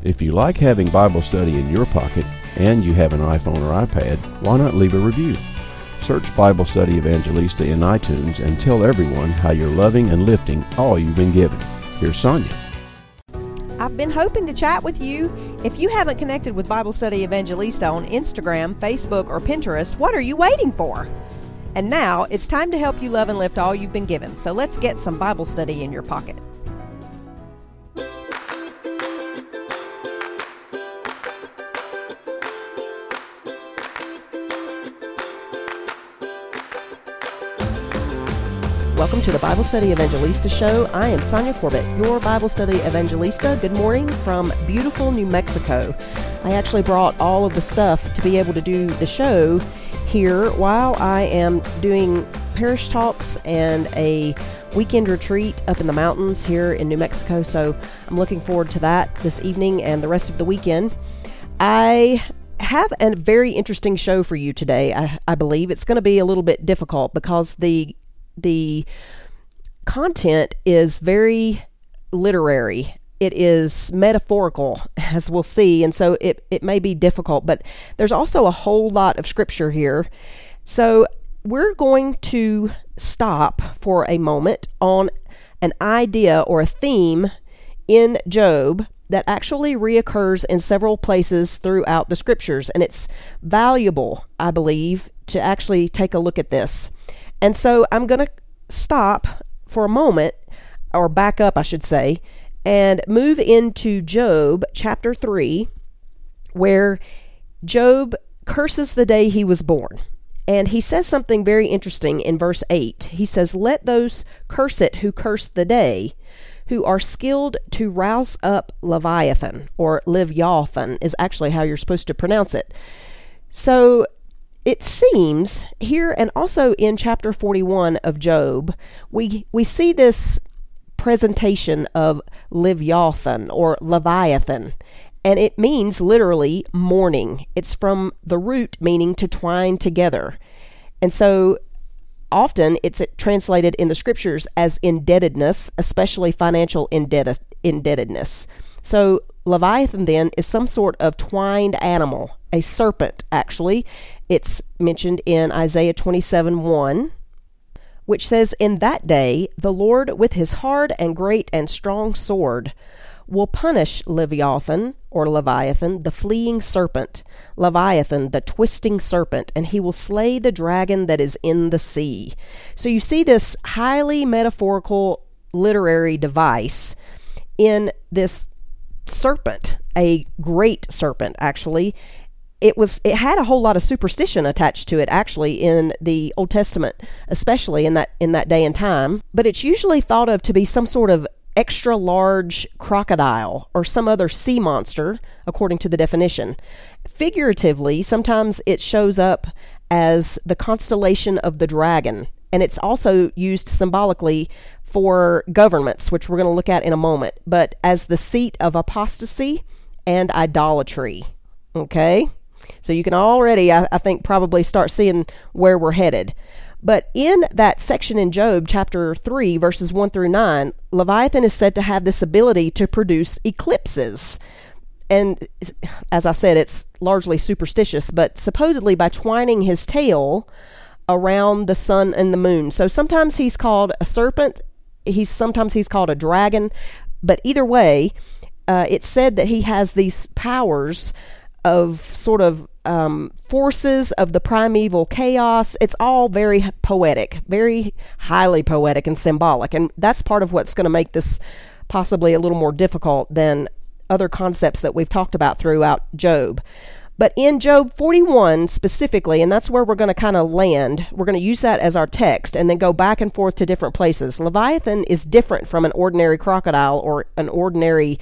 If you like having Bible study in your pocket and you have an iPhone or iPad, why not leave a review? Search Bible Study Evangelista in iTunes and tell everyone how you're loving and lifting all you've been given. Here's Sonia. I've been hoping to chat with you. If you haven't connected with Bible Study Evangelista on Instagram, Facebook, or Pinterest, what are you waiting for? And now it's time to help you love and lift all you've been given. So let's get some Bible study in your pocket. Welcome to the Bible Study Evangelista Show. I am Sonia Corbett, your Bible Study Evangelista. Good morning from beautiful New Mexico. I actually brought all of the stuff to be able to do the show here while I am doing parish talks and a weekend retreat up in the mountains here in New Mexico. So I'm looking forward to that this evening and the rest of the weekend. I have a very interesting show for you today. I believe it's going to be a little bit difficult because the content is very literary. It is metaphorical, as we'll see, and so it may be difficult, but there's also a whole lot of scripture here. So we're going to stop for a moment on an idea or a theme in Job that actually reoccurs in several places throughout the scriptures, and it's valuable, I believe, to actually take a look at this. And so I'm going to stop for a moment, or back up, I should say, and move into Job chapter 3, where Job curses the day he was born. And he says something very interesting in verse 8. He says, "Let those curse it who curse the day, who are skilled to rouse up Leviathan," or Leviathan is actually how you're supposed to pronounce it. So it seems here, and also in chapter 41 of Job, we see this presentation of Leviathan or Leviathan, and it means literally mourning. It's from the root meaning to twine together. And so often it's translated in the scriptures as indebtedness, especially financial indebtedness. So Leviathan then is some sort of twined animal, a serpent actually. It's mentioned in Isaiah 27:1, which says, "In that day the Lord with his hard and great and strong sword will punish Leviathan," or Leviathan, "the fleeing serpent, Leviathan, the twisting serpent, and he will slay the dragon that is in the sea." So you see this highly metaphorical literary device in this serpent, a great serpent actually. It had a whole lot of superstition attached to it actually in the Old Testament, especially in that day and time, but it's usually thought of to be some sort of extra large crocodile or some other sea monster according to the definition. Figuratively, sometimes it shows up as the constellation of the dragon, and it's also used symbolically for governments, which we're going to look at in a moment, but as the seat of apostasy and idolatry. Okay? So you can already, I think, probably start seeing where we're headed. But in that section in Job, chapter 3, verses 1 through 9, Leviathan is said to have this ability to produce eclipses. And as I said, it's largely superstitious, but supposedly by twining his tail around the sun and the moon. So sometimes he's called a serpent, sometimes he's called a dragon, but either way, it's said that he has these powers of sort of forces of the primeval chaos. It's all very poetic, very highly poetic and symbolic, and that's part of what's going to make this possibly a little more difficult than other concepts that we've talked about throughout Job. But in Job 41 specifically, and that's where we're going to kind of land, we're going to use that as our text and then go back and forth to different places. Leviathan is different from an ordinary crocodile or an ordinary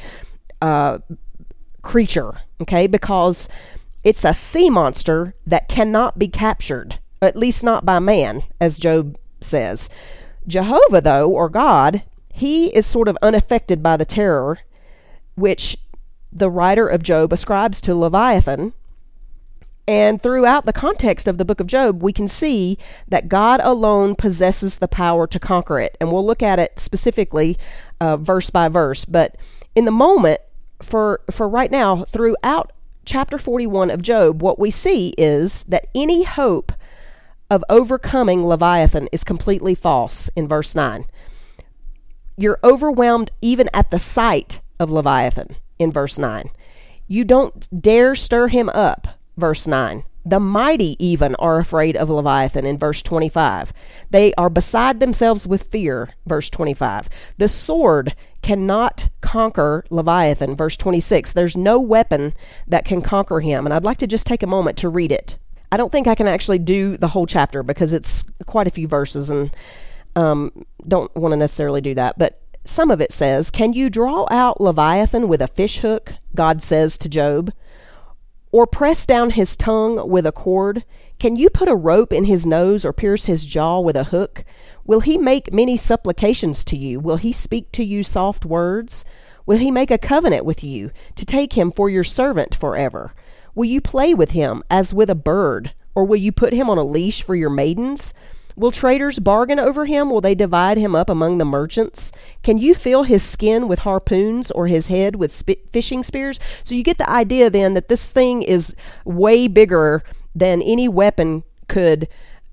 creature, okay, because it's a sea monster that cannot be captured, at least not by man, as Job says. Jehovah, though, or God, he is sort of unaffected by the terror which the writer of Job ascribes to Leviathan. And throughout the context of the book of Job, we can see that God alone possesses the power to conquer it. And we'll look at it specifically verse by verse. But in the moment, for right now, throughout chapter 41 of Job, what we see is that any hope of overcoming Leviathan is completely false in verse 9. You're overwhelmed even at the sight of Leviathan in verse 9. You don't dare stir him up, verse 9. The mighty even are afraid of Leviathan in verse 25. They are beside themselves with fear, verse 25. The sword cannot conquer Leviathan, verse 26. There's no weapon that can conquer him. And I'd like to just take a moment to read it. I don't think I can actually do the whole chapter because it's quite a few verses and don't want to necessarily do that. But some of it says, "Can you draw out Leviathan with a fish hook?" God says to Job. "Or press down his tongue with a cord? Can you put a rope in his nose or pierce his jaw with a hook? Will he make many supplications to you? Will he speak to you soft words? Will he make a covenant with you to take him for your servant forever? Will you play with him as with a bird? Or will you put him on a leash for your maidens? Will traders bargain over him? Will they divide him up among the merchants? Can you fill his skin with harpoons or his head with fishing spears?" So you get the idea then that this thing is way bigger than any weapon could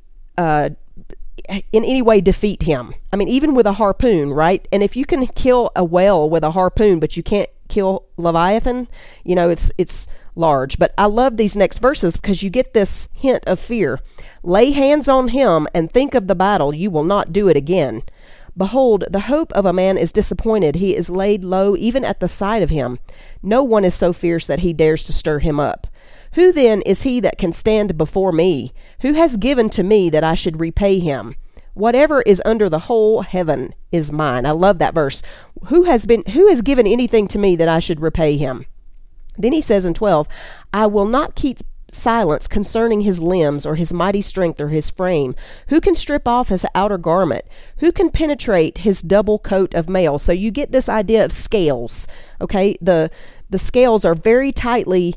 in any way defeat him. I mean, even with a harpoon, right? And if you can kill a whale with a harpoon, but you can't kill Leviathan, you know, it's large. But I love these next verses because you get this hint of fear. "Lay hands on him and think of the battle. You will not do it again. Behold, the hope of a man is disappointed. He is laid low even at the sight of him. No one is so fierce that he dares to stir him up. Who then is he that can stand before me? Who has given to me that I should repay him? Whatever is under the whole heaven is mine." I love that verse. Who has given anything to me that I should repay him? Then he says in 12, "I will not keep silence concerning his limbs or his mighty strength or his frame. Who can strip off his outer garment? Who can penetrate his double coat of mail?" So you get this idea of scales. Okay, the scales are very tightly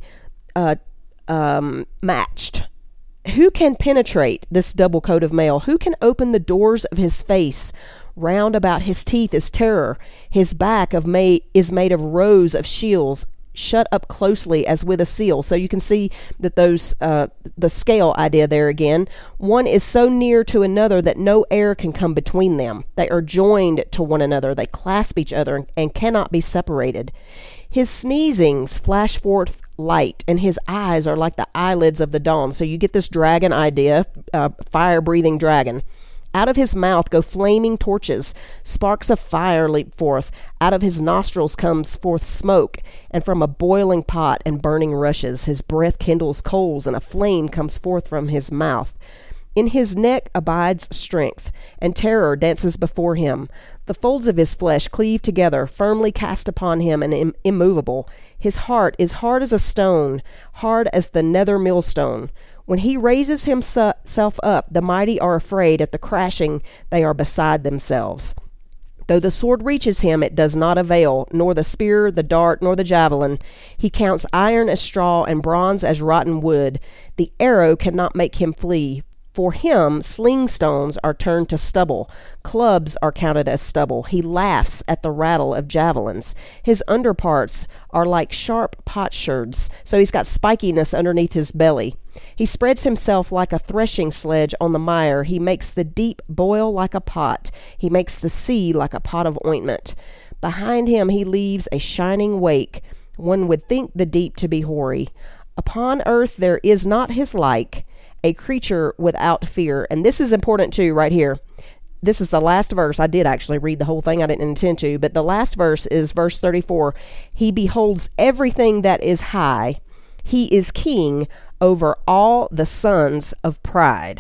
matched. Who can penetrate this double coat of mail? Who can open the doors of his face? Round about his teeth is terror. His back is made of rows of shields, shut up closely as with a seal. So you can see that those the scale idea there again. One is so near to another that no air can come between them. They are joined to one another. They clasp each other and cannot be separated. His sneezings flash forth light, and his eyes are like the eyelids of the dawn. So you get this dragon idea, fire-breathing dragon. Out of his mouth go flaming torches. Sparks of fire leap forth. Out of his nostrils comes forth smoke, and from a boiling pot and burning rushes. His breath kindles coals, and a flame comes forth from his mouth. In his neck abides strength, and terror dances before him. The folds of his flesh cleave together, firmly cast upon him and immovable. His heart is hard as a stone, hard as the nether millstone. When he raises himself up, the mighty are afraid. At the crashing, they are beside themselves. Though the sword reaches him, it does not avail, nor the spear, the dart, nor the javelin. He counts iron as straw and bronze as rotten wood. The arrow cannot make him flee. For him, sling stones are turned to stubble. Clubs are counted as stubble. He laughs at the rattle of javelins. His underparts are like sharp potsherds, so he's got spikiness underneath his belly. He spreads himself like a threshing sledge on the mire. He makes the deep boil like a pot. He makes the sea like a pot of ointment. Behind him he leaves a shining wake. One would think the deep to be hoary. Upon earth there is not his like, a creature without fear. And this is important too, right here. This is the last verse. I did actually read the whole thing. I didn't intend to, but the last verse is verse 34. He beholds everything that is high. He is king over all the sons of pride.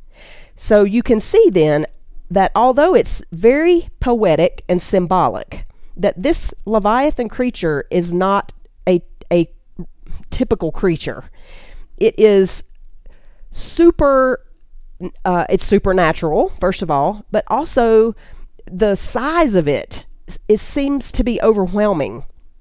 So you can see then that although it's very poetic and symbolic, that this Leviathan creature is not a typical creature. It is it's supernatural, first of all, but also the size of it seems to be overwhelming.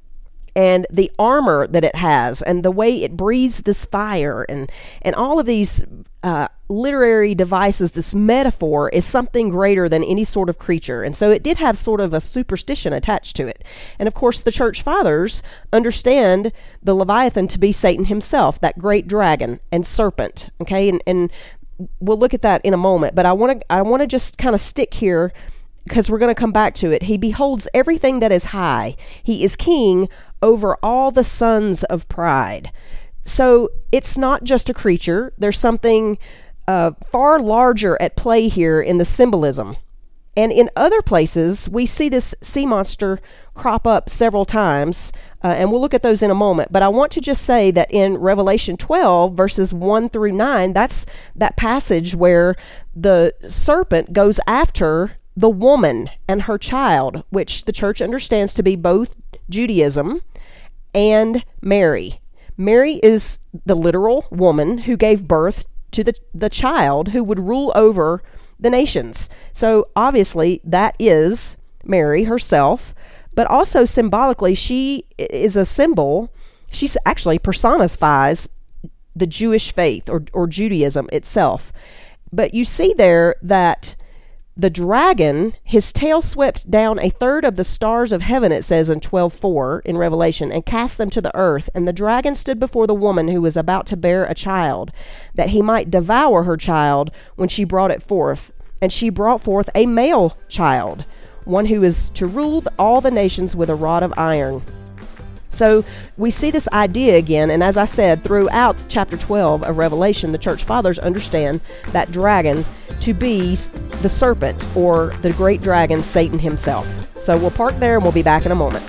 and the armor that it has, and the way it breathes this fire, and all of these literary devices, this metaphor is something greater than any sort of creature. And so it did have sort of a superstition attached to it. And of course, the church fathers understand the Leviathan to be Satan himself, that great dragon and serpent. Okay, and we'll look at that in a moment. But I want to just kind of stick here, because we're going to come back to it. He beholds everything that is high. He is king over all the sons of pride. So it's not just a creature. There's something far larger at play here in the symbolism. And in other places, we see this sea monster crop up several times, and we'll look at those in a moment. But I want to just say that in Revelation 12, verses 1 through 9, that's that passage where the serpent goes after the woman and her child, which the church understands to be both Judaism and Mary. Mary is the literal woman who gave birth to the child who would rule over the nations. So obviously that is Mary herself, but also symbolically she is a symbol. She actually personifies the Jewish faith or Judaism itself. But you see there that the dragon, his tail swept down a third of the stars of heaven, it says in 12:4 in Revelation, and cast them to the earth. And the dragon stood before the woman who was about to bear a child, that he might devour her child when she brought it forth. And she brought forth a male child, one who is to rule all the nations with a rod of iron. So we see this idea again, and as I said, throughout chapter 12 of Revelation, the church fathers understand that dragon to be the serpent, or the great dragon, Satan himself. So we'll park there and we'll be back in a moment.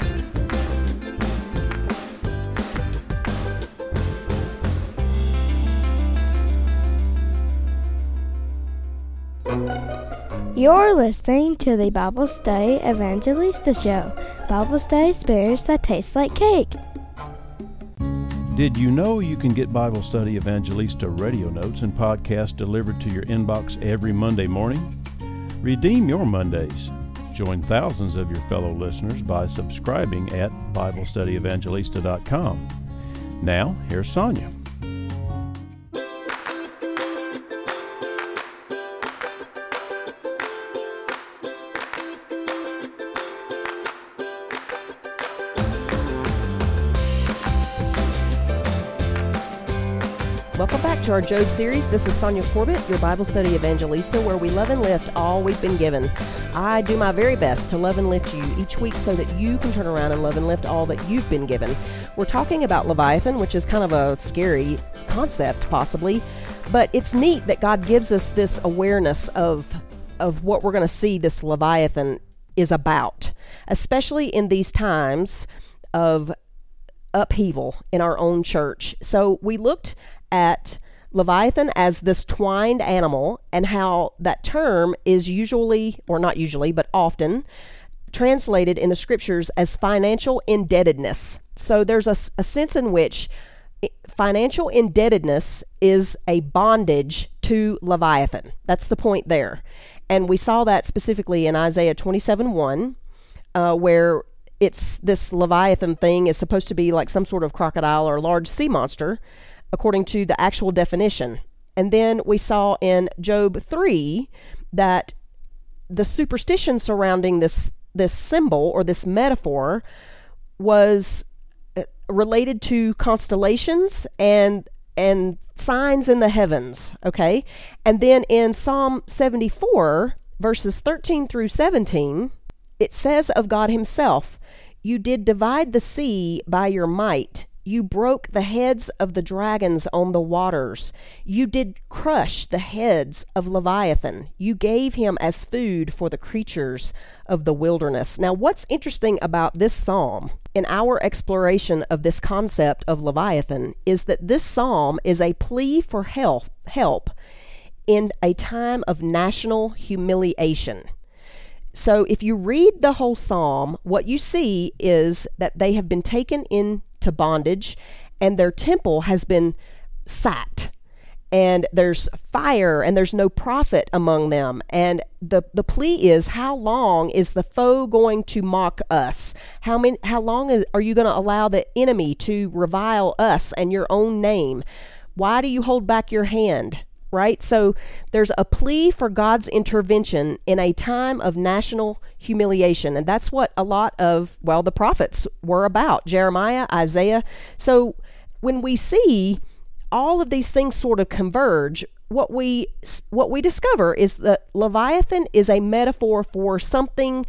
You're listening to the Bible Study Evangelista Show. Bible study experience that tastes like cake. Did you know you can get Bible Study Evangelista radio notes and podcasts delivered to your inbox every Monday morning? Redeem your Mondays. Join thousands of your fellow listeners by subscribing at BibleStudyEvangelista.com. Now, here's Sonia. Welcome back to our Job series. This is Sonia Corbett, your Bible Study Evangelista, where we love and lift all we've been given. I do my very best to love and lift you each week so that you can turn around and love and lift all that you've been given. We're talking about Leviathan, which is kind of a scary concept, possibly, but it's neat that God gives us this awareness of what we're going to see this Leviathan is about, especially in these times of upheaval in our own church. So we looked at Leviathan as this twined animal, and how that term is usually, or not usually, but often translated in the scriptures as financial indebtedness. So there's a sense in which financial indebtedness is a bondage to Leviathan. That's the point there. And we saw that specifically in Isaiah 27:1, where it's this Leviathan thing is supposed to be like some sort of crocodile or large sea monster, according to the actual definition. And then we saw in Job 3 that the superstition surrounding this symbol or this metaphor was related to constellations and signs in the heavens, okay? And then in Psalm 74, verses 13 through 17, it says of God himself, "You did divide the sea by your might. You broke the heads of the dragons on the waters. You did crush the heads of Leviathan. You gave him as food for the creatures of the wilderness." Now, what's interesting about this psalm in our exploration of this concept of Leviathan is that this psalm is a plea for help in a time of national humiliation. So if you read the whole psalm, what you see is that they have been taken into bondage and their temple has been sacked. and there's fire, and there's no prophet among them. And the plea is, how long is the foe going to mock us? How long are you going to allow the enemy to revile us and your own name? Why do you hold back your hand? Right? So there's a plea for God's intervention in a time of national humiliation. And that's what a lot of, the prophets were about. Jeremiah, Isaiah. So when we see all of these things sort of converge, what we discover is that Leviathan is a metaphor for something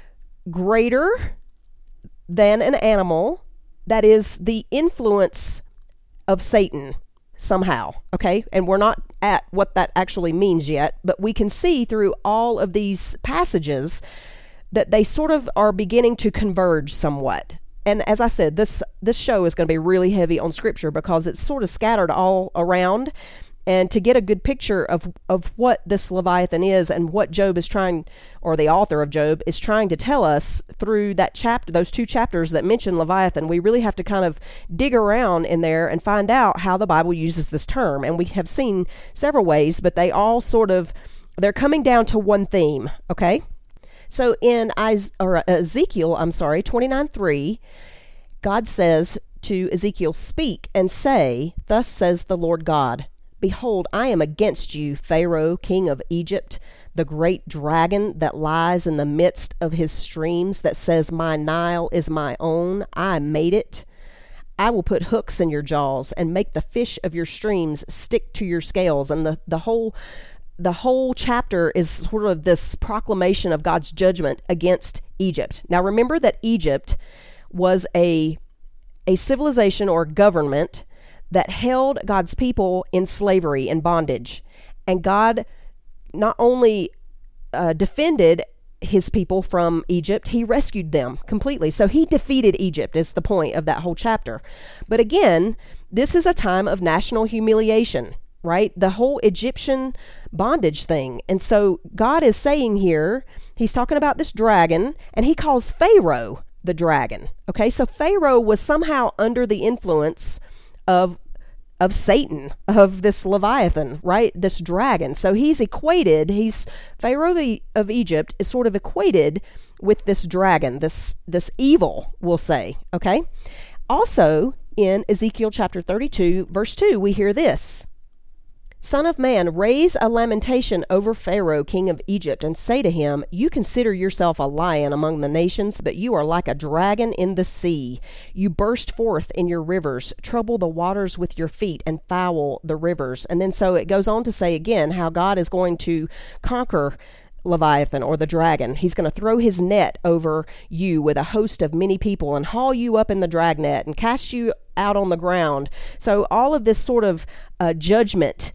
greater than an animal that is the influence of Satan somehow, okay? And we're not at what that actually means yet, but we can see through all of these passages that they sort of are beginning to converge somewhat. And as I said, this show is going to be really heavy on scripture because it's sort of scattered all around. And to get a good picture of what this Leviathan is and what Job is trying, or the author of Job is trying to tell us through that chapter, those 2 chapters that mention Leviathan, we really have to kind of dig around in there and find out how the Bible uses this term. And we have seen several ways, but they all they're coming down to one theme, okay? So in Ezekiel 29:3, God says to Ezekiel, "Speak and say, thus says the Lord God, behold, I am against you, Pharaoh, king of Egypt, the great dragon that lies in the midst of his streams, that says, my Nile is my own, I made it. I will put hooks in your jaws and make the fish of your streams stick to your scales." And the whole chapter is sort of this proclamation of God's judgment against Egypt. Now remember that Egypt was a civilization or government that held God's people in slavery and bondage. And God not only defended his people from Egypt, he rescued them completely. So he defeated Egypt is the point of that whole chapter. But again, this is a time of national humiliation, right? The whole Egyptian bondage thing. And so God is saying here, he's talking about this dragon, and he calls Pharaoh the dragon. Okay, so Pharaoh was somehow under the influence of Satan, of this Leviathan, right? This dragon. So Pharaoh of Egypt is sort of equated with this dragon, this evil, we'll say, okay? Also, in Ezekiel chapter 32, verse 2, we hear this: "Son of man, raise a lamentation over Pharaoh, king of Egypt, and say to him, you consider yourself a lion among the nations, but you are like a dragon in the sea. You burst forth in your rivers, trouble the waters with your feet, and foul the rivers." And then so it goes on to say again how God is going to conquer Leviathan, or the dragon. He's going to throw his net over you with a host of many people and haul you up in the dragnet and cast you out on the ground. So all of this sort of judgment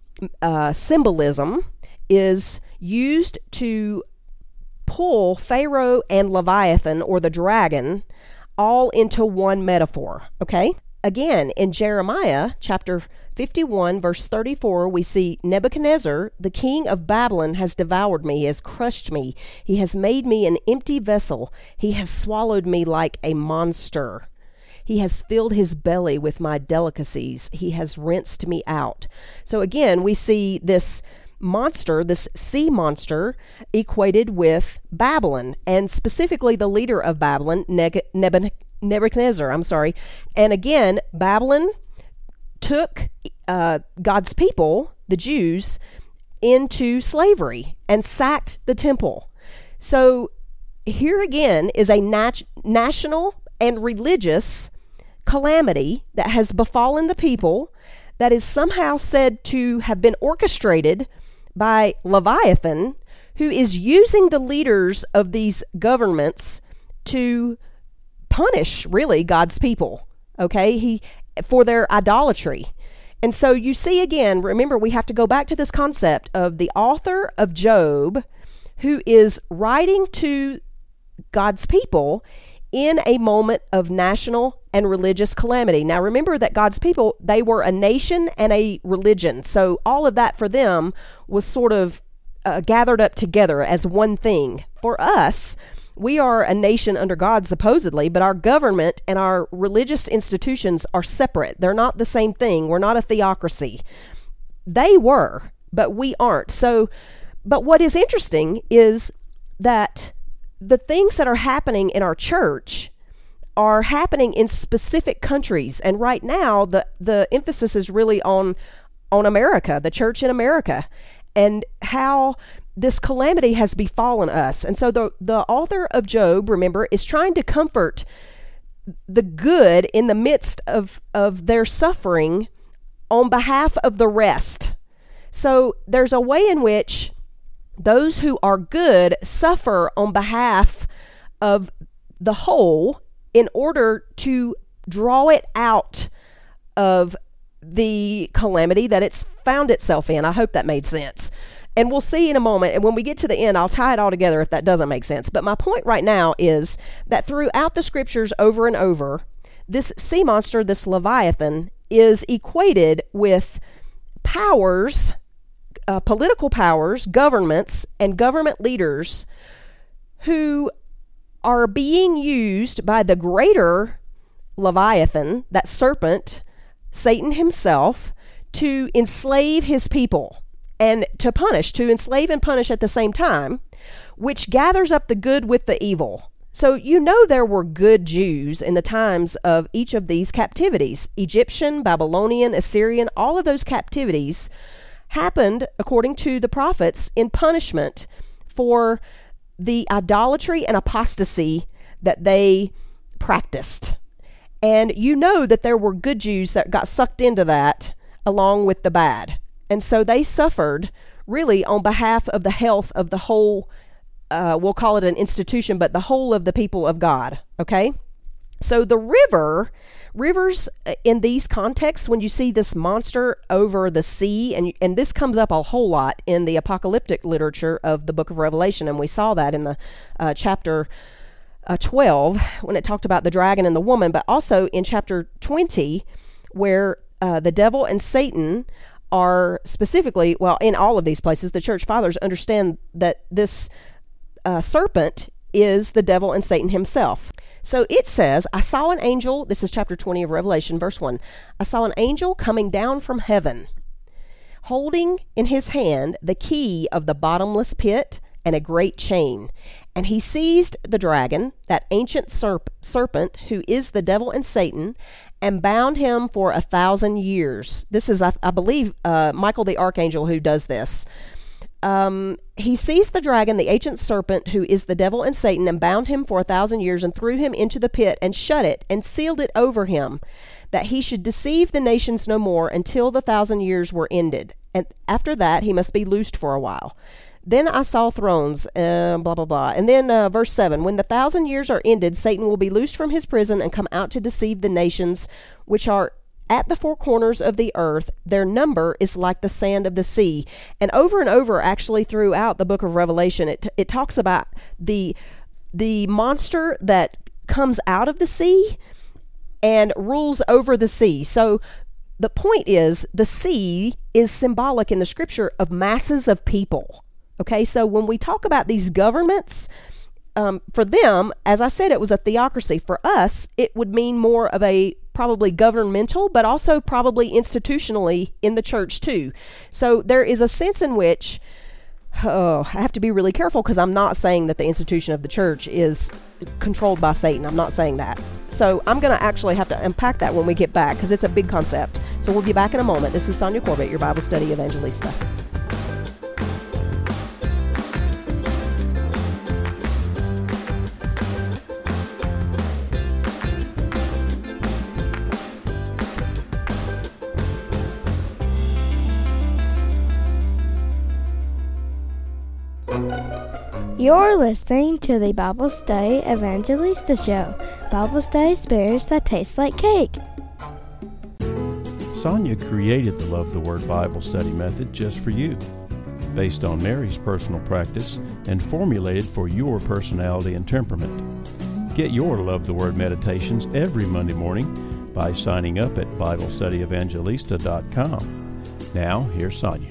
symbolism is used to pull Pharaoh and Leviathan, or the dragon, all into one metaphor, okay? Again, in Jeremiah chapter 51, verse 34, we see Nebuchadnezzar, the king of Babylon, has devoured me, has crushed me. He has made me an empty vessel. He has swallowed me like a monster. He has filled his belly with my delicacies. He has rinsed me out. So again, we see this monster, this sea monster, equated with Babylon, and specifically the leader of Babylon, Nebuchadnezzar. And again, Babylon took God's people, the Jews, into slavery and sacked the temple. So here again is a national and religious calamity that has befallen the people, that is somehow said to have been orchestrated by Leviathan, who is using the leaders of these governments to punish, really, God's people, okay, for their idolatry. And so you see again, remember, we have to go back to this concept of the author of Job, who is writing to God's people in a moment of national and religious calamity. Now remember that God's people, they were a nation and a religion. So all of that for them was sort of gathered up together as one thing. For us, we are a nation under God, supposedly, but our government and our religious institutions are separate. They're not the same thing. We're not a theocracy. they were, but we aren't. So, but what is interesting is that the things that are happening in our church are happening in specific countries. And right now, the emphasis is really on America, the church in America, and how this calamity has befallen us. And so the author of Job, remember, is trying to comfort the good in the midst of their suffering on behalf of the rest. So there's a way in which those who are good suffer on behalf of the whole in order to draw it out of the calamity that it's found itself in. I hope that made sense. And we'll see in a moment, and when we get to the end, I'll tie it all together if that doesn't make sense. But my point right now is that throughout the scriptures over and over, this sea monster, this Leviathan, is equated with powers, political powers, governments, and government leaders who are being used by the greater Leviathan, that serpent, Satan himself, to enslave his people and to enslave and punish at the same time, which gathers up the good with the evil. So you know there were good Jews in the times of each of these captivities. Egyptian, Babylonian, Assyrian, all of those captivities happened, according to the prophets, in punishment for the idolatry and apostasy that they practiced. And you know that there were good Jews that got sucked into that along with the bad. And so they suffered really on behalf of the health of the whole, we'll call it an institution, but the whole of the people of God, okay? So the rivers in these contexts, when you see this monster over the sea, and this comes up a whole lot in the apocalyptic literature of the book of Revelation, and we saw that in the chapter 12 when it talked about the dragon and the woman, but also in chapter 20 where the devil and Satan are specifically, well, in all of these places, the church fathers understand that this serpent is the devil and Satan himself. So it says, I saw an angel, this is chapter 20 of Revelation, verse 1. I saw an angel coming down from heaven, holding in his hand the key of the bottomless pit and a great chain. And he seized the dragon, that ancient serpent, who is the devil and Satan, and bound him for 1,000 years. This is, I believe, Michael the Archangel who does this. He seized the dragon, the ancient serpent, who is the devil and Satan, and bound him for 1,000 years, and threw him into the pit, and shut it, and sealed it over him, that he should deceive the nations no more until the 1,000 years were ended. And after that, he must be loosed for a while. Then I saw thrones, blah, blah, blah. And then verse 7, when the 1,000 years are ended, Satan will be loosed from his prison and come out to deceive the nations which are at the four corners of the earth. Their number is like the sand of the sea. And over, actually, throughout the book of Revelation, it talks about the monster that comes out of the sea and rules over the sea. So the point is, the sea is symbolic in the scripture of masses of people. Okay, so when we talk about these governments, for them, as I said, it was a theocracy. For us, it would mean more of a probably governmental, but also probably institutionally in the church too. So there is a sense in which, I have to be really careful because I'm not saying that the institution of the church is controlled by Satan. I'm not saying that. So I'm going to actually have to unpack that when we get back because it's a big concept. So we'll be back in a moment. This is Sonia Corbett, your Bible study evangelista. You're listening to the Bible Study Evangelista Show. Bible study spirits that taste like cake. Sonia created the Love the Word Bible study method just for you, based on Mary's personal practice and formulated for your personality and temperament. Get your Love the Word meditations every Monday morning by signing up at BibleStudyEvangelista.com. Now, here's Sonia.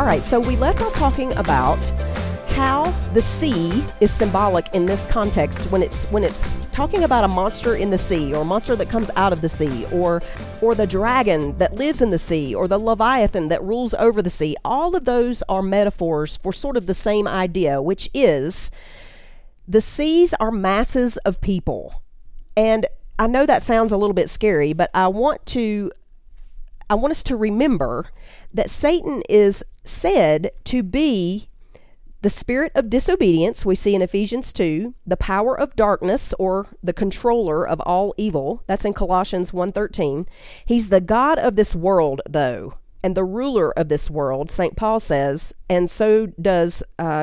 right, so we left off talking about how the sea is symbolic in this context when it's talking about a monster in the sea, or a monster that comes out of the sea, or the dragon that lives in the sea, or the Leviathan that rules over the sea. All of those are metaphors for sort of the same idea, which is the seas are masses of people. And I know that sounds a little bit scary, but I want us to remember that Satan is said to be the spirit of disobedience, we see in Ephesians 2, the power of darkness, or the controller of all evil. That's in Colossians 1:13. He's the God of this world, though, and the ruler of this world, St. Paul says, and so does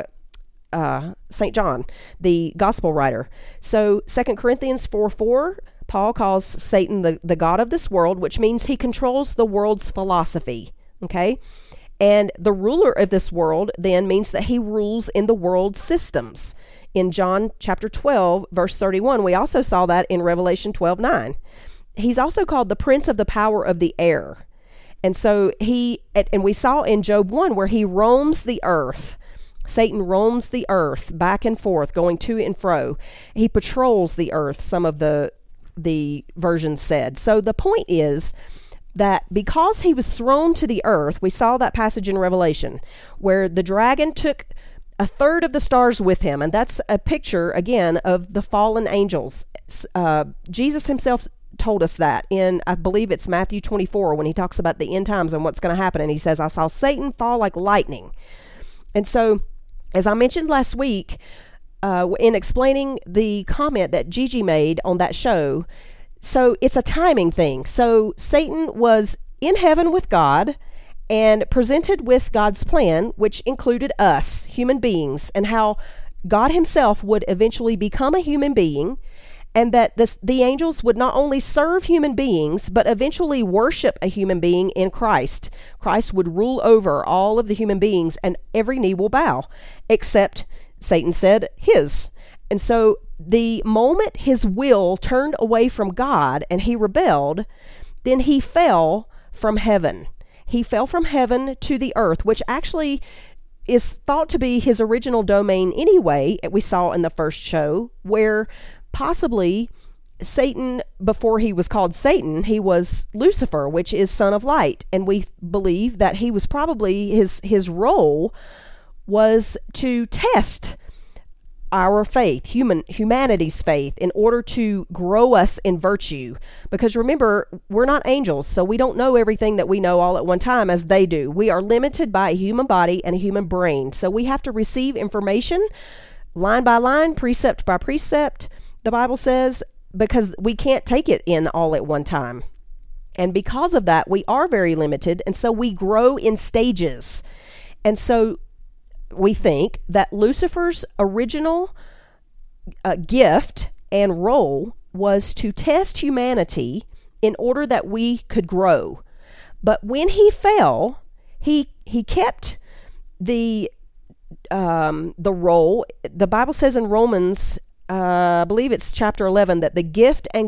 St. John, the gospel writer. So 2 Corinthians 4:4, Paul calls Satan the God of this world, which means he controls the world's philosophy, okay? And the ruler of this world then means that he rules in the world's systems. In John chapter 12, verse 31, we also saw that in Revelation 12:9. He's also called the prince of the power of the air. And so and we saw in Job 1 where he roams the earth. Satan roams the earth back and forth, going to and fro. He patrols the earth, some of the versions said. So the point is that because he was thrown to the earth, we saw that passage in Revelation where the dragon took a third of the stars with him, and that's a picture, again, of the fallen angels. Jesus himself told us that in, I believe it's Matthew 24, when he talks about the end times and what's going to happen, and he says, I saw Satan fall like lightning. And so, as I mentioned last week, in explaining the comment that Gigi made on that show, so it's a timing thing. So Satan was in heaven with God and presented with God's plan, which included us, human beings, and how God himself would eventually become a human being, and that the angels would not only serve human beings, but eventually worship a human being in Christ. Christ would rule over all of the human beings, and every knee will bow, except, Satan said, his. And so the moment his will turned away from God and he rebelled, then he fell from heaven. He fell from heaven to the earth, which actually is thought to be his original domain anyway, we saw in the first show, where possibly Satan, before he was called Satan, he was Lucifer, which is son of light. And we believe that he was probably, his role was to test our faith, humanity's faith, in order to grow us in virtue. Because remember, we're not angels, so we don't know everything that we know all at one time as they do. We are limited by a human body and a human brain. So we have to receive information line by line, precept by precept, the Bible says, because we can't take it in all at one time. And because of that, we are very limited, and so we grow in stages. And so we think that Lucifer's original gift and role was to test humanity in order that we could grow. But when he fell, he kept the role. The Bible says in Romans, I believe it's chapter 11, that the gift and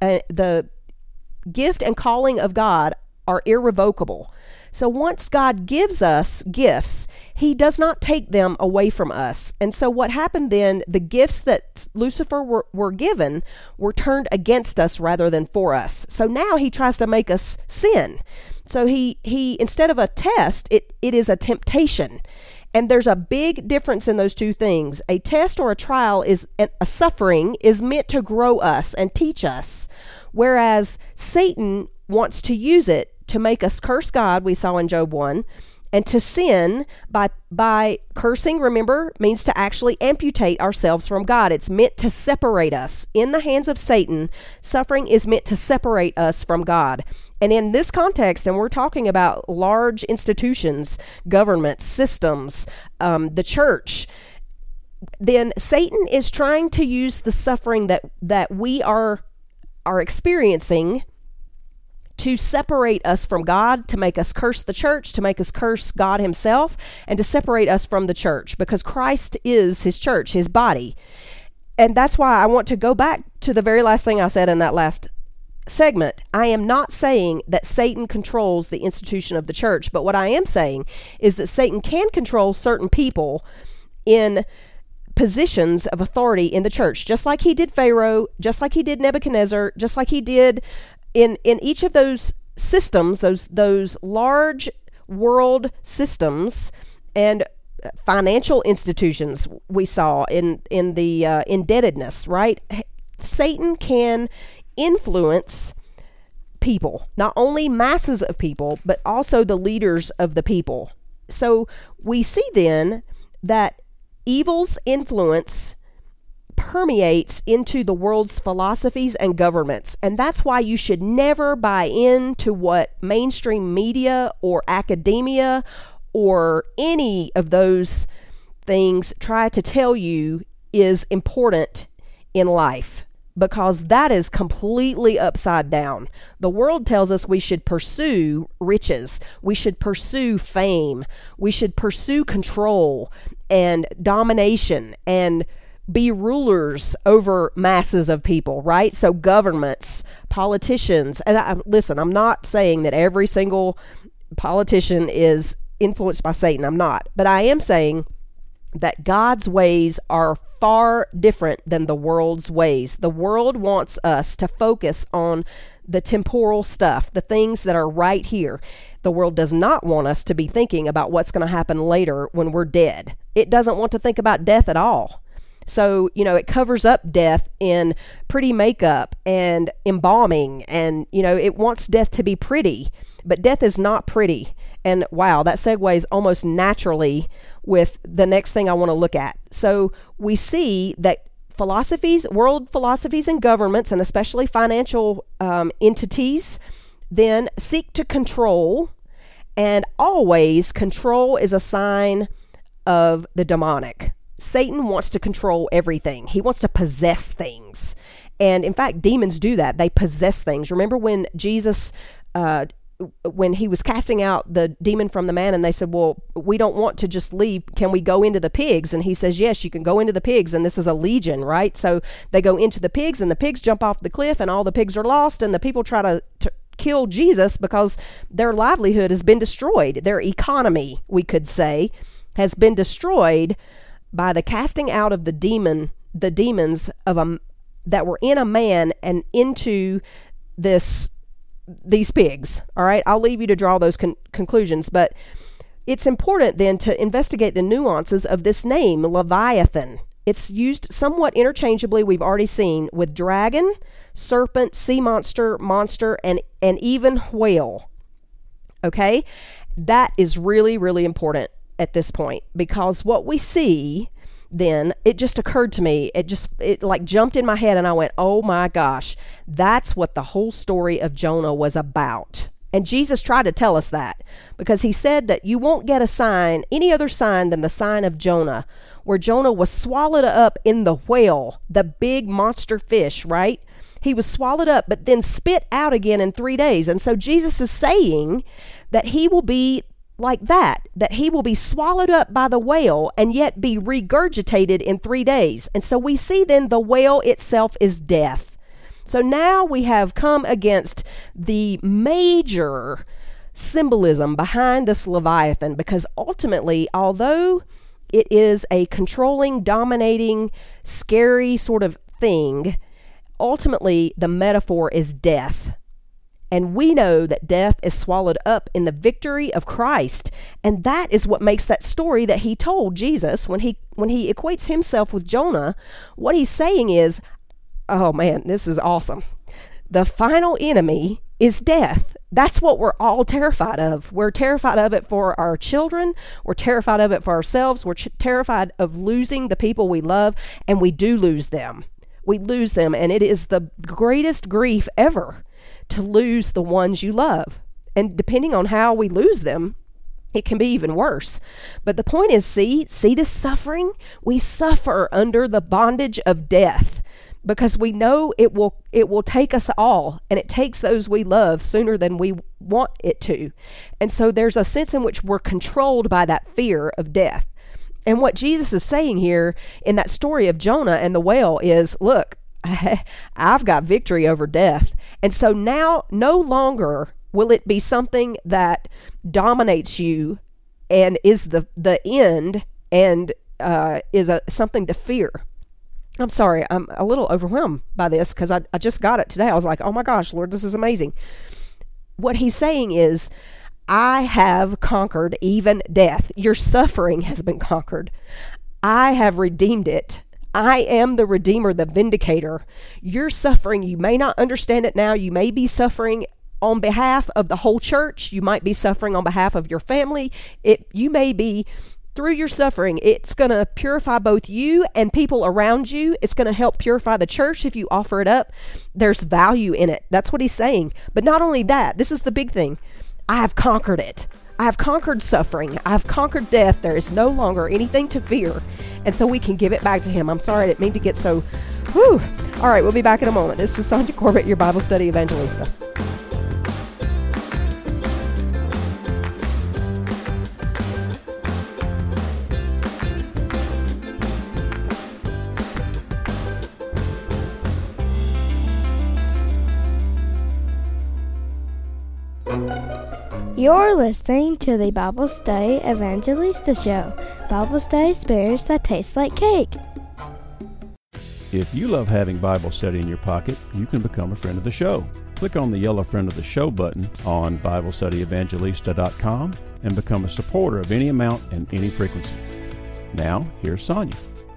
calling of God are irrevocable. So once God gives us gifts, he does not take them away from us. And so what happened then, the gifts that Lucifer were given were turned against us rather than for us. So now he tries to make us sin. So he instead of a test, it is a temptation. And there's a big difference in those two things. A test or a trial a suffering is meant to grow us and teach us, whereas Satan wants to use it to make us curse God, we saw in Job 1, and to sin by cursing, remember, means to actually amputate ourselves from God. It's meant to separate us. In the hands of Satan, suffering is meant to separate us from God. And in this context, and we're talking about large institutions, governments, systems, the church, then Satan is trying to use the suffering that we are experiencing to separate us from God, to make us curse the church, to make us curse God himself, and to separate us from the church, because Christ is his church, his body. And that's why I want to go back to the very last thing I said in that last segment, I am not saying that Satan controls the institution of the church, but what I am saying is that Satan can control certain people in positions of authority in the church, just like he did Pharaoh, just like he did Nebuchadnezzar, just like he did in each of those systems, those large world systems and financial institutions we saw in the indebtedness, right? Satan can influence people, not only masses of people, but also the leaders of the people. So we see then that evil's influence permeates into the world's philosophies and governments. And that's why you should never buy into what mainstream media or academia or any of those things try to tell you is important in life, because that is completely upside down. The world tells us we should pursue riches, we should pursue fame, we should pursue control and domination and be rulers over masses of people, right? So governments, politicians, and listen, I'm not saying that every single politician is influenced by Satan. I'm not. But I am saying that God's ways are far different than the world's ways. The world wants us to focus on the temporal stuff, the things that are right here. The world does not want us to be thinking about what's going to happen later when we're dead. It doesn't want to think about death at all. So, it covers up death in pretty makeup and embalming, and, it wants death to be pretty, but death is not pretty. And wow, that segues almost naturally with the next thing I want to look at. So we see that world philosophies and governments, and especially financial entities, then seek to control, and always control is a sign of the demonic. Satan wants to control everything. He wants to possess things. And in fact, demons do that. They possess things. Remember when Jesus, when he was casting out the demon from the man, and they said, well, we don't want to just leave. Can we go into the pigs? And he says, yes, you can go into the pigs. And this is a legion, right? So they go into the pigs, and the pigs jump off the cliff, and all the pigs are lost. And the people try to kill Jesus because their livelihood has been destroyed. Their economy, we could say, has been destroyed by the casting out of the demons that were in a man and into these pigs. All right, I'll leave you to draw those conclusions, but it's important then to investigate the nuances of this name, Leviathan. It's used somewhat interchangeably, we've already seen, with dragon, serpent, sea monster, and even whale. Okay, that is really, really important at this point, because what we see then, it just occurred to me, it like jumped in my head, and I went, oh my gosh, that's what the whole story of Jonah was about. And Jesus tried to tell us that, because he said that you won't get a sign, any other sign than the sign of Jonah, where Jonah was swallowed up in the whale, the big monster fish, right? He was swallowed up, but then spit out again in 3 days. And so Jesus is saying that he will be like that he will be swallowed up by the whale and yet be regurgitated in 3 days. And so we see then the whale itself is death. So now we have come against the major symbolism behind this Leviathan, because ultimately, although it is a controlling, dominating, scary sort of thing, ultimately the metaphor is death. And we know that death is swallowed up in the victory of Christ. And that is what makes that story that he told, Jesus, when he equates himself with Jonah. What he's saying is, oh man, this is awesome. The final enemy is death. That's what we're all terrified of. We're terrified of it for our children. We're terrified of it for ourselves. We're terrified of losing the people we love, and we do lose them. We lose them, and it is the greatest grief ever to lose the ones you love. And depending on how we lose them, it can be even worse. But the point is, see this suffering? We suffer under the bondage of death because we know it will take us all, and it takes those we love sooner than we want it to. And so there's a sense in which we're controlled by that fear of death. And what Jesus is saying here in that story of Jonah and the whale is, look, I've got victory over death. And so now no longer will it be something that dominates you and is the end and is something to fear. I'm sorry, I'm a little overwhelmed by this because I just got it today. I was like, oh my gosh, Lord, this is amazing. What he's saying is, I have conquered even death. Your suffering has been conquered. I have redeemed it. I am the Redeemer, the Vindicator. Your suffering, you may not understand it now. You may be suffering on behalf of the whole church. You might be suffering on behalf of your family. You may be through your suffering. It's going to purify both you and people around you. It's going to help purify the church if you offer it up. There's value in it. That's what he's saying. But not only that, this is the big thing. I have conquered it. I have conquered suffering. I have conquered death. There is no longer anything to fear. And so we can give it back to him. I'm sorry, I didn't mean to get so, whew. All right, we'll be back in a moment. This is Sonia Corbett, your Bible study evangelista. You're listening to the Bible Study Evangelista Show. Bible study Spanish that tastes like cake. If you love having Bible study in your pocket, you can become a friend of the show. Click on the yellow Friend of the Show button on BibleStudyEvangelista.com and become a supporter of any amount and any frequency. Now, here's Sonia.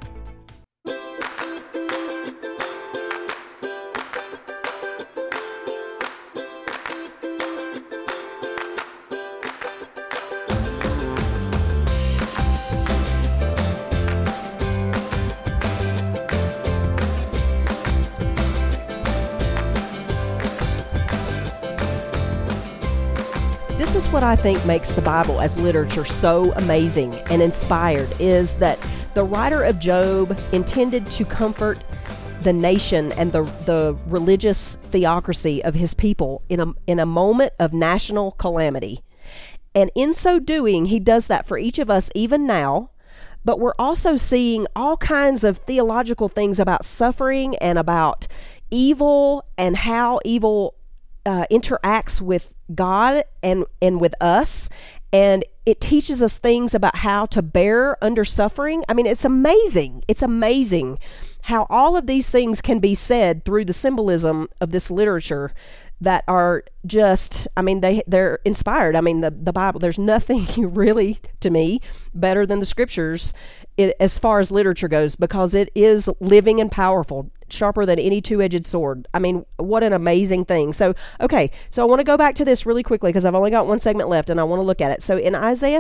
This is what I think makes the Bible as literature so amazing and inspired, is that the writer of Job intended to comfort the nation and the religious theocracy of his people in a moment of national calamity. And in so doing, he does that for each of us even now. But we're also seeing all kinds of theological things about suffering and about evil and how evil interacts with God and with us, and it teaches us things about how to bear under suffering. I mean, it's amazing. It's amazing how all of these things can be said through the symbolism of this literature that are just, I mean, they're inspired. I mean, the Bible, there's nothing really, to me, better than the scriptures as far as literature goes, because it is living and powerful, sharper than any two-edged sword. I mean, what an amazing thing. So I want to go back to this really quickly because I've only got one segment left and I want to look at it. So in Isaiah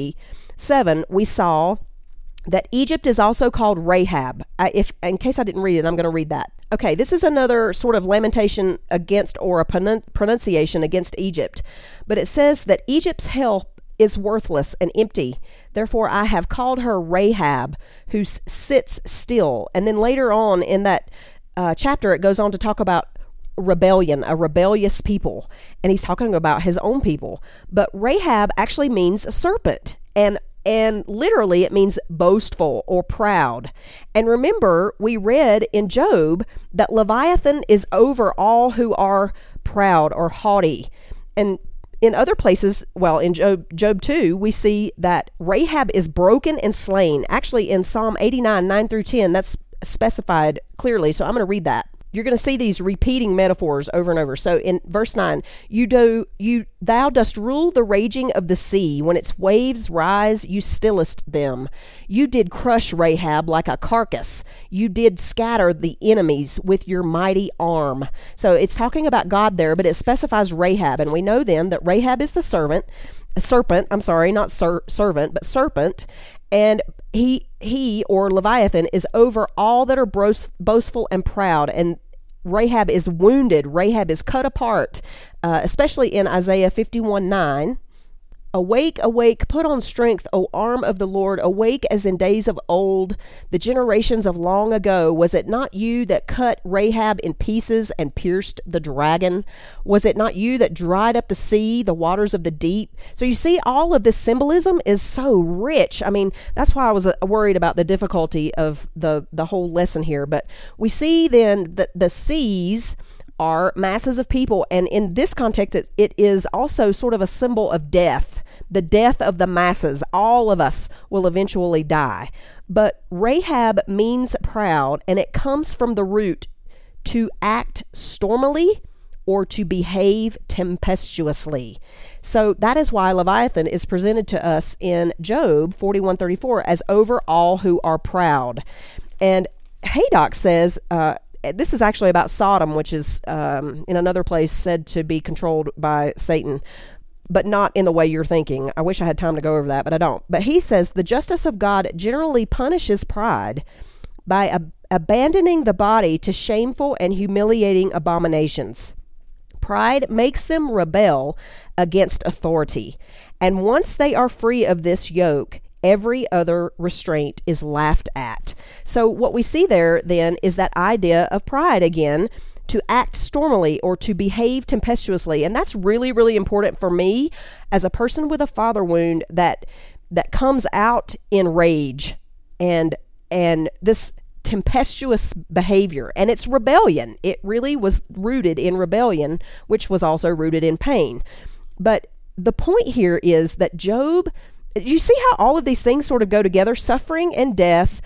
30:7, we saw that Egypt is also called Rahab. In case I didn't read it, I'm going to read that. Okay, this is another sort of lamentation against, or a pronunciation against Egypt. But it says that Egypt's help is worthless and empty. Therefore, I have called her Rahab, who sits still. And then later on in that chapter, it goes on to talk about rebellion, a rebellious people. And he's talking about his own people. But Rahab actually means serpent. And literally it means boastful or proud. And remember, we read in Job that Leviathan is over all who are proud or haughty. And in other places, well, in Job 2, we see that Rahab is broken and slain. Actually, in Psalm 89, 9 through 10, that's specified clearly. So I'm going to read that. You're going to see these repeating metaphors over and over. So in verse 9, thou dost rule the raging of the sea. When its waves rise, you stillest them. You did crush Rahab like a carcass. You did scatter the enemies with your mighty arm. So it's talking about God there, but it specifies Rahab. And we know then that Rahab is the serpent, not servant, but serpent. And he or Leviathan is over all that are boastful and proud. And Rahab is wounded. Rahab is cut apart, especially in Isaiah 51:9. Awake, awake, put on strength, O arm of the Lord. Awake as in days of old, the generations of long ago. Was it not you that cut Rahab in pieces and pierced the dragon? Was it not you that dried up the sea, the waters of the deep? So you see, all of this symbolism is so rich. I mean, that's why I was worried about the difficulty of the whole lesson here. But we see then that the seas are masses of people, and in this context it is also sort of a symbol of death, the death of the masses. All of us will eventually die. But Rahab means proud, and it comes from the root to act stormily or to behave tempestuously. So that is why Leviathan is presented to us in Job 41:34 as over all who are proud. And Haydock says, this is actually about Sodom, which is in another place said to be controlled by Satan, but not in the way you're thinking. I wish I had time to go over that, but I don't. But he says the justice of God generally punishes pride by abandoning the body to shameful and humiliating abominations. Pride makes them rebel against authority. And once they are free of this yoke, every other restraint is laughed at. So what we see there then is that idea of pride again, to act stormily or to behave tempestuously. And that's really, really important for me as a person with a father wound that comes out in rage and this tempestuous behavior. And it's rebellion. It really was rooted in rebellion, which was also rooted in pain. But the point here is that Job, you see how all of these things sort of go together? Suffering and death,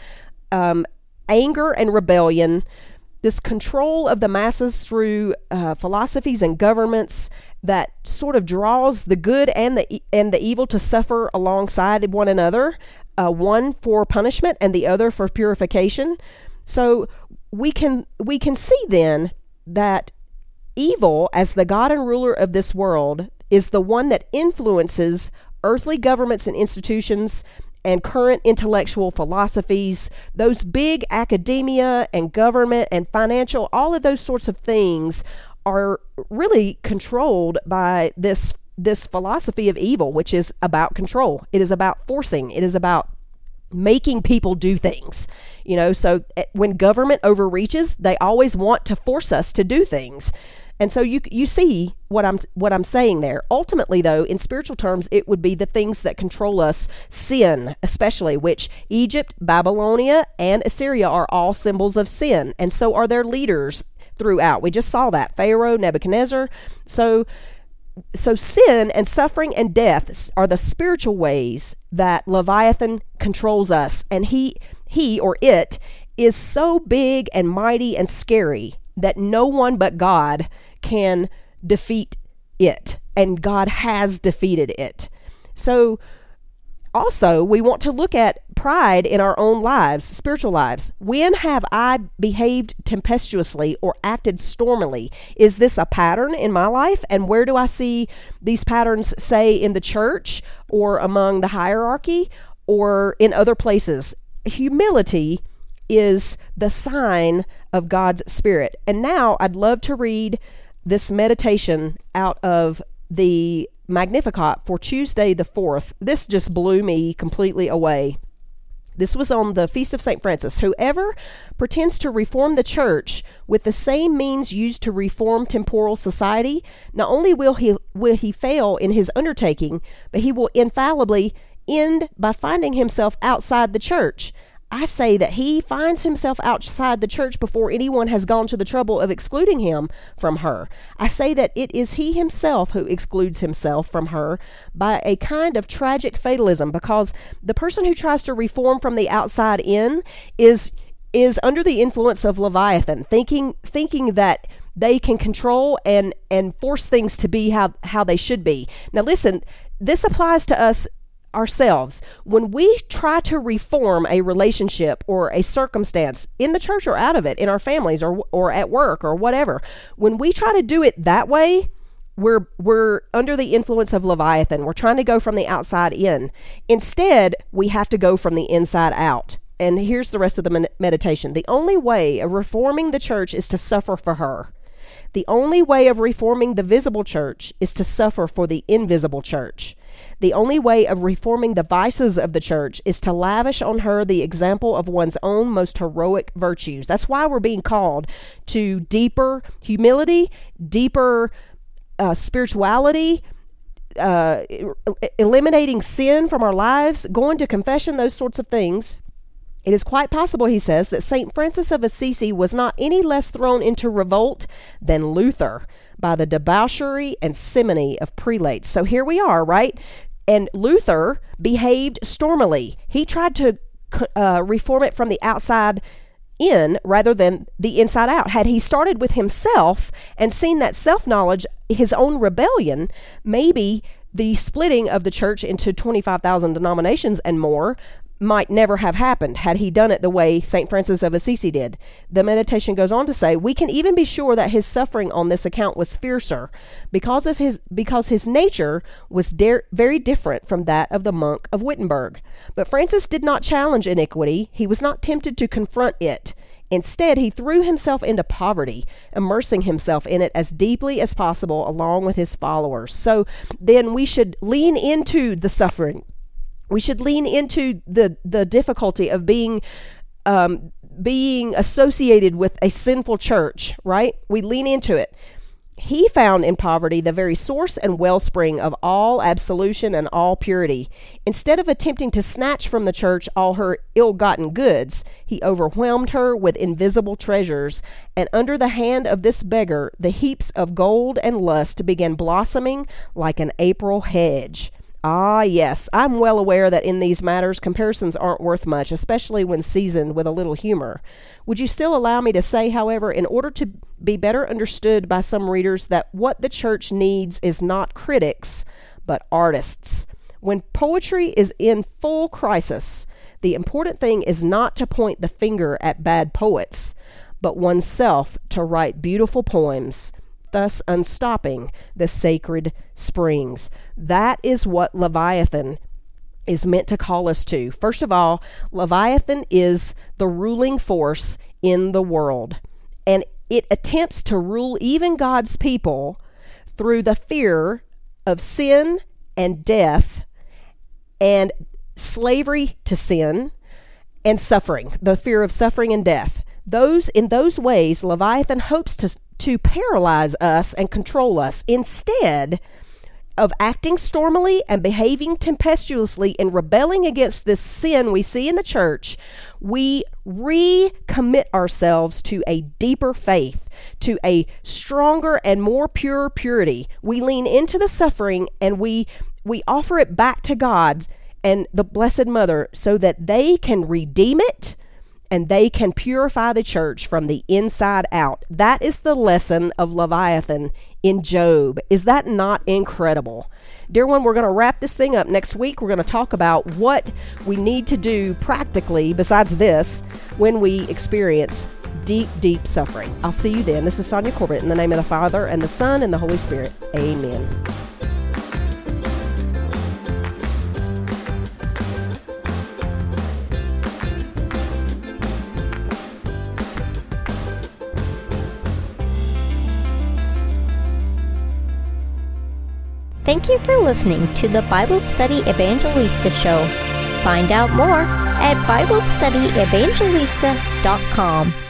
anger and rebellion, this control of the masses through philosophies and governments that sort of draws the good and the evil to suffer alongside one another, one for punishment and the other for purification. So we can see then that evil, as the God and ruler of this world, is the one that influences earthly governments and institutions and current intellectual philosophies, those big academia and government and financial, all of those sorts of things are really controlled by this philosophy of evil, which is about control. It is about forcing. It is about making people do things. So when government overreaches, they always want to force us to do things. And so you see what I'm saying there. Ultimately, though, in spiritual terms, it would be the things that control us, sin especially, which Egypt, Babylonia, and Assyria are all symbols of sin, and so are their leaders throughout. We just saw that, Pharaoh, Nebuchadnezzar. So sin and suffering and death are the spiritual ways that Leviathan controls us, and he or it is so big and mighty and scary that no one but God can defeat it, and God has defeated it. So also, we want to look at pride in our own lives, spiritual lives. When have I behaved tempestuously or acted stormily? Is this a pattern in my life? And where do I see these patterns, say, in the church or among the hierarchy or in other places? Humility is the sign of God's Spirit. And now I'd love to read this meditation out of the Magnificat for Tuesday the 4th. This just blew me completely away. This was on the Feast of St. Francis. Whoever pretends to reform the church with the same means used to reform temporal society, not only will he fail in his undertaking, but he will infallibly end by finding himself outside the church. I say that he finds himself outside the church before anyone has gone to the trouble of excluding him from her. I say that it is he himself who excludes himself from her by a kind of tragic fatalism, because the person who tries to reform from the outside in is under the influence of Leviathan, thinking that they can control and force things to be how they should be. Now listen, this applies to us ourselves. When we try to reform a relationship or a circumstance in the church or out of it, in our families or at work or whatever, when we try to do it that way, we're under the influence of Leviathan. We're trying to go from the outside in. Instead, we have to go from the inside out. And here's the rest of the meditation. The only way of reforming the church is to suffer for her. The only way of reforming the visible church is to suffer for the invisible church. The only way of reforming the vices of the church is to lavish on her the example of one's own most heroic virtues. That's why we're being called to deeper humility, deeper spirituality, eliminating sin from our lives, going to confession, those sorts of things. It is quite possible, he says, that St. Francis of Assisi was not any less thrown into revolt than Luther by the debauchery and simony of prelates. So here we are, right? And Luther behaved stormily. He tried to reform it from the outside in rather than the inside out. Had he started with himself and seen that self-knowledge, his own rebellion, maybe the splitting of the church into 25,000 denominations and more might never have happened had he done it the way St. Francis of Assisi did. The meditation goes on to say, we can even be sure that his suffering on this account was fiercer because his nature was very different from that of the monk of Wittenberg. But Francis did not challenge iniquity. He was not tempted to confront it. Instead, he threw himself into poverty, immersing himself in it as deeply as possible along with his followers. So then we should lean into the suffering. We should lean into the difficulty of being associated with a sinful church, right? We lean into it. He found in poverty the very source and wellspring of all absolution and all purity. Instead of attempting to snatch from the church all her ill-gotten goods, he overwhelmed her with invisible treasures, and under the hand of this beggar, the heaps of gold and lust began blossoming like an April hedge. Ah, yes, I'm well aware that in these matters comparisons aren't worth much, especially when seasoned with a little humor. Would you still allow me to say, however, in order to be better understood by some readers, that what the church needs is not critics, but artists? When poetry is in full crisis, the important thing is not to point the finger at bad poets, but oneself to write beautiful poems, thus unstopping the sacred springs. That is what Leviathan is meant to call us to. First of all, Leviathan is the ruling force in the world, and it attempts to rule even God's people through the fear of sin and death and slavery to sin and suffering, the fear of suffering and death. In those ways, Leviathan hopes to paralyze us and control us. Instead of acting stormily and behaving tempestuously and rebelling against this sin we see in the church, we recommit ourselves to a deeper faith, to a stronger and more pure purity. We lean into the suffering and we offer it back to God and the Blessed Mother so that they can redeem it and they can purify the church from the inside out. That is the lesson of Leviathan in Job. Is that not incredible? Dear one, we're going to wrap this thing up. Next week, we're going to talk about what we need to do practically, besides this, when we experience deep, deep suffering. I'll see you then. This is Sonia Corbett, in the name of the Father, and the Son, and the Holy Spirit. Amen. Thank you for listening to the Bible Study Evangelista Show. Find out more at BibleStudyEvangelista.com.